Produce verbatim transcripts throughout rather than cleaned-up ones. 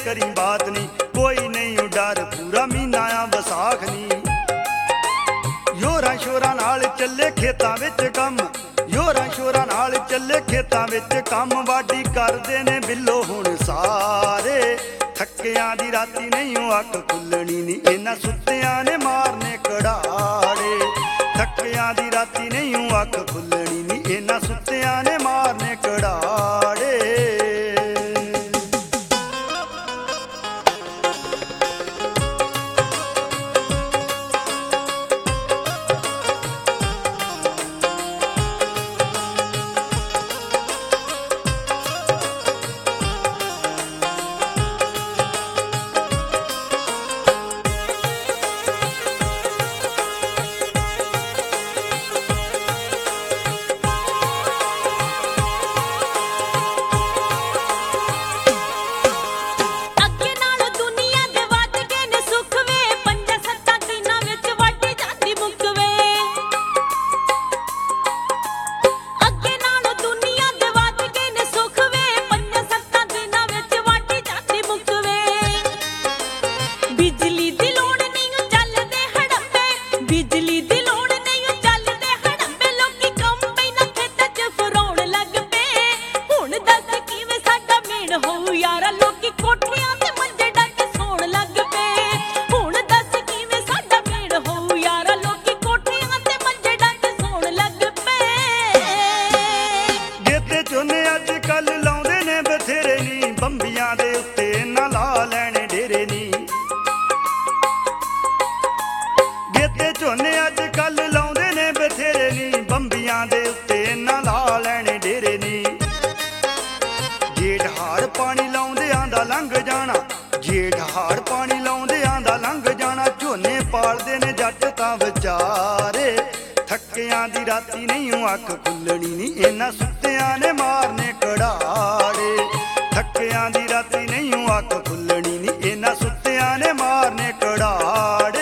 करी बात नी, कोई नहीं डर पूरा महीना आ वसाख नी। योरां शोरां नाल चले खेतां विच कम, योरां शोरां नाल चले खेतां विच कम, वाढी करदे ने बिल्लो हुण सारे। थक्कियां दी राती नहीं अख खुल्लनी नी, इन्हां सुत्तियां ने मारने कड़ाड़े। थक्कियां दी राती नहीं अख खुल्लनी नी, इन्हां सुत्तियां ने मारने कड़ाड़े। ਬੰਬੀਆਂ ਦੇ ਉੱਤੇ ਨਾ ਲਾ ਲੈਣੇ ਡੇਰੇ ਨੀ, ਗੇਤੇ ਝੋਨੇ ਅੱਜ ਕੱਲ ਲਾਉਂਦੇ ਨੇ ਬਥੇਰੇ ਨੀ, ਬੰਬੀਆਂ ਦੇ ਉੱਤੇ ਨਾ ਲਾ ਲੈਣੇ ਡੇਰੇ ਨੀ। ਜੇਠ ਹਾੜ ਪਾਣੀ ਲਾਉਂਦਿਆਂ ਦਾ ਲੰਘ ਜਾਣਾ, ਜੇਠ ਹਾੜ ਪਾਣੀ ਲਾਉਂਦਿਆਂ ਦਾ ਲੰਘ ਜਾਣਾ, ਝੋਨੇ ਪਾਲਦੇ ਨੇ ਜੱਟ ਤਾਂ ਵਿਚਾਰੇ। ਥੱਕਿਆਂ ਦੀ ਰਾਤੀ ਨਹੀਂ ਅੱਖ ਖੁੱਲਣੀ ਨੀ, ਇਹਨਾਂ ਸੁੱਤਿਆਂ ਨੇ ਮਾਰਨੇ ਕੜਾੜੇ। ਥੱਕਿਆਂ ਦੀ ਰਾਤੀ ਨਹੀਂ ਅੱਖ ਖੁੱਲਣੀ ਨੀ, ਇਹਨਾਂ ਸੁੱਤਿਆਂ ਨੇ ਮਾਰਨੇ ਕੜਾੜੇ।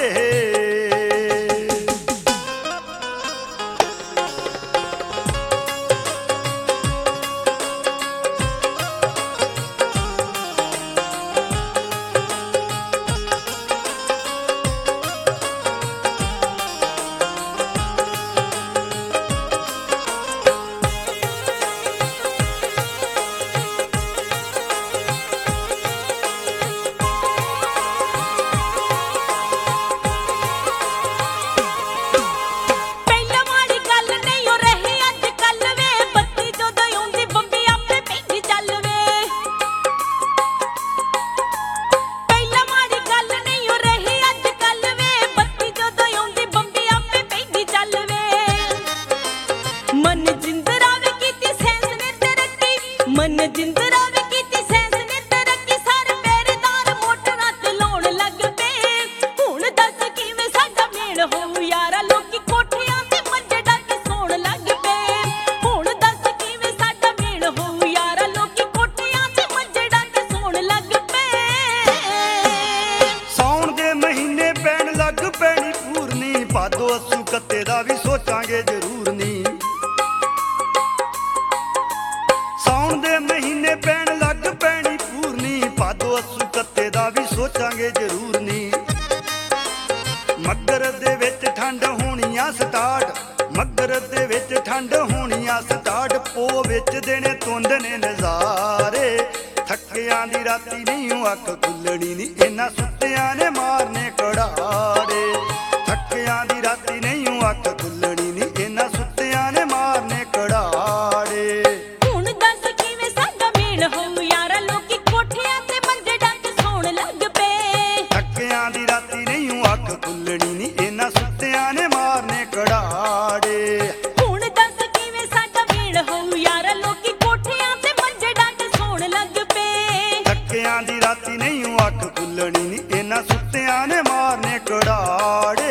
मन जिंदरा वे कीती सैंस ने तरक्की, सारे पैरेदार मोटरां ते लाउण लग पे। हुण दस किवें साडा मेल होऊ यारा, लोकी कोठियां ते मंजे डाके सौण लग पे। हुण दस किवें साडा मेल होऊ यारा, लोकी कोठियां ते मंजे डाके सौण लग पे। सौण दे महीने पैण लग पैणी पूरनी, भादो अस्सू कत्ते दा भी सोचांगे जरूर नी। साउण दे महीने पैण लग पैणी पूरनी, भादो अस्सू कत्ते दा भी सोचांगे जरूर नी। मगर दे विच ठंड होनी आ स्टार्ट, मगर दे विच ठंड होनी आ स्टार्ट, पो विच देने धुंद ने नज़ारे। थक्कियां दी राती नहीं अख खुल्लनी नी, इन्हां सुत्तियां ने मारने कड़ाड़े। थक्कियां दी राती नहीं अख खुल्लनी नी, इन्हां सुत्तियां ने मारने कड़ाड़े। होऊ यारा, लोकी कोठियां ते मंजे डाके सौण लग पे। थक्कियां दी राती नहीं अख खुल्लनी नी, इन्हां सुत्तियां ने मारने कड़ाड़े। हुण दस किवें साडा मेल होऊ यारा, लोकी कोठियां ते मंजे डाके सौण लग पे। थक्कियां दी राती नहीं अख खुल्लनी नी, इन्हां सुत्तियां ने मारने कड़ाड़े।